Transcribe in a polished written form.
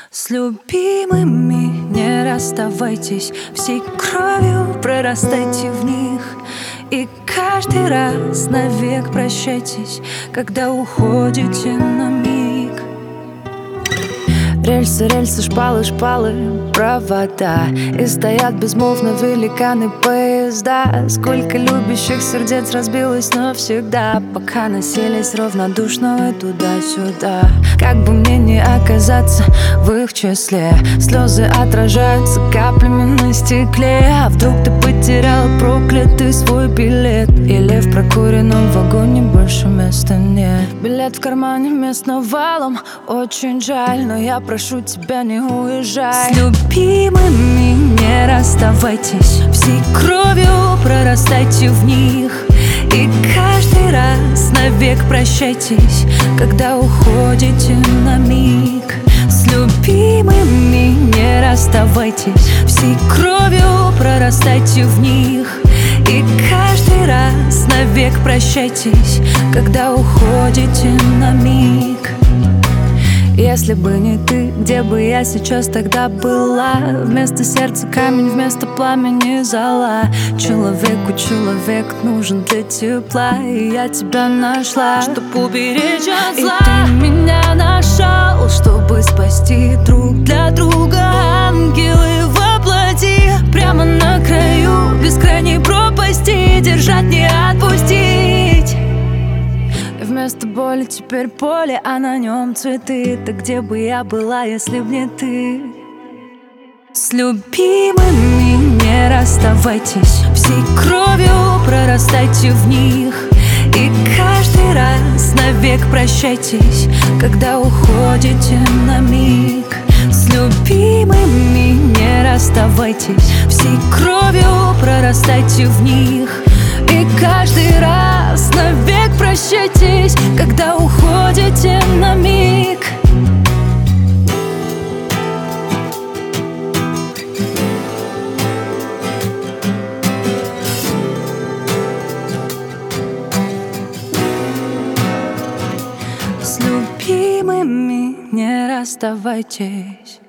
С любимыми не расставайтесь, всей кровью прорастайте в них. И каждый раз навек прощайтесь, когда уходите на миг. Рельсы, рельсы, шпалы, шпалы, провода. И стоят безмолвно великаны поезда. Сколько любящих сердец разбилось навсегда, пока носились равнодушно туда-сюда. Как бы мне не оказаться в их числе, слезы отражаются каплями на стекле. А вдруг ты потерял проклятый свой билет, или в прокуренном вагоне больше места нет? Билет в кармане, мест навалом, очень жаль, но я прошу тебя, не уезжай. С любимыми не расставайтесь, всей кровью прорастайте в них. И каждый раз навек прощайтесь, когда уходите на миг. С любимыми не расставайтесь, всей кровью прорастайте в них. И каждый раз навек прощайтесь, когда уходите на миг. Если бы не ты, где бы я сейчас тогда была? Вместо сердца камень, вместо пламени зола. Человек нужен для тепла, и я тебя нашла, чтобы уберечь от зла. И ты меня нашел, чтобы спасти друг для друга. Ангелы воплоти, прямо на краю бескрайней пропасти, держать не отпустить. Вместо боли теперь поле, а на нем цветы. Так где бы я была, если б не ты? С любимыми не расставайтесь, всей кровью прорастайте в них. И каждый раз навек прощайтесь, когда уходите на миг. С любимыми не расставайтесь, всей кровью прорастайте в них. И каждый раз навек прощайтесь, когда уходите на миг. С любимыми не расставайтесь.